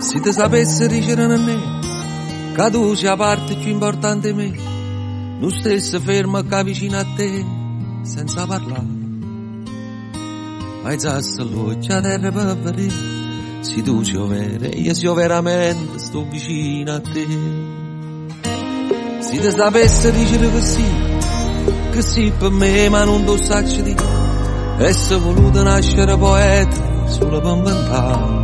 Se ti sapesse dicere a me che tu sei la parte più importante di me, non stesse fermo che vicino a te senza parlare, alzasse l'occhio a terra per vedere se tu sei vera e io sono veramente sto vicino a te. Se ti sapesse dicere che sì per me ma non lo sacci di essere voluto nascere poeta solo per inventare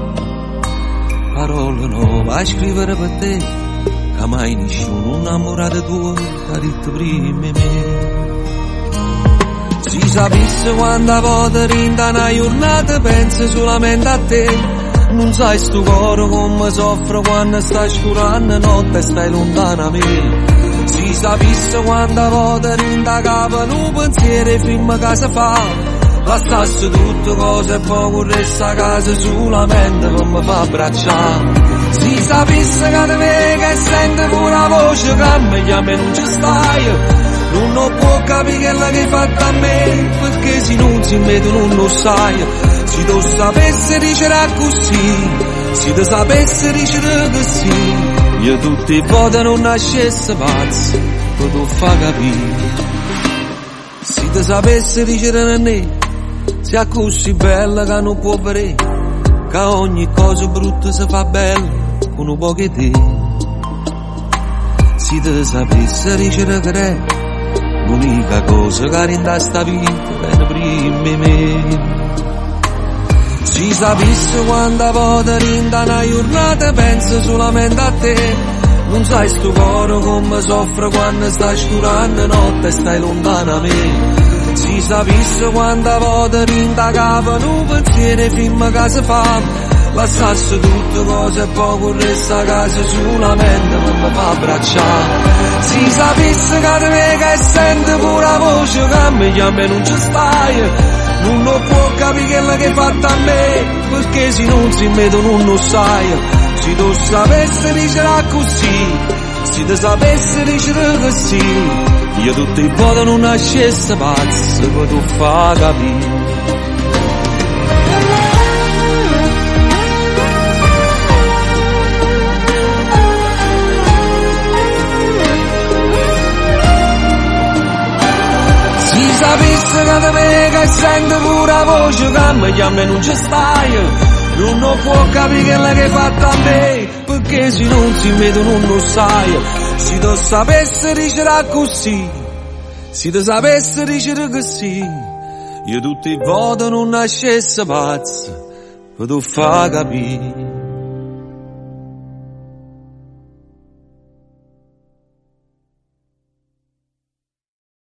parole nuove a scrivere per te, che mai nessuno innamorato tuo ha detto prima di me. Si sapesse quanta volta rinda una giornata pensa solamente a te, non sai sto cuore come soffre quando stai scurando notte e stai lontano a me. Si sapesse quanta volta rinda capo un pensiero prima che si fa, lasciasse tutte cose e poi corresse a casa solamente per mi fa abbracciare. Si sapesse che te vega e sente pure la voce che a me non ci stai, non può capire che l'hai fatta a me, perché se non si mette non lo sai. Se tu sapesse dicere così, se tu sapesse dicere che sì, io tutte le volte non nascesse pazzo per tu fa capire. Se tu sapesse dicere a me sia così bella che non può vedere che ogni cosa brutta si fa bella con un po' di te. Se te sapesse dicere che è l'unica cosa che rende sta vita bene prima di me. Se sapesse quanta volta rinda una giornata pensa solamente a te, non sai sto cuore come soffre quando stai scurando notte e stai lontano a me. Si sapesse quanta volta rinda capo un pensiero prima che si fa, lasciasse tutte cose e poi corresse a casa solamente per mi fa abbracciare. Si sapesse che te vega e sente pure la voce che a me non ci stai, non lo può capire che l'hai fatta a me, perché se non si mette non lo sai. Se tu sapesse dicere così, se ti sapesse dicere che sì, io tutte le volte non nascesse pazzo per tu fa capire. Se sapesse che te vega e sente pure la voce che a me non ci stai, non lo può capire che l'hai fatta a me, perché se non si mette non lo sai. Se tu sapesse dicere così, se tu sapesse dicere che sì, io tutte le volte non nascesse pazzo per tu fa capire.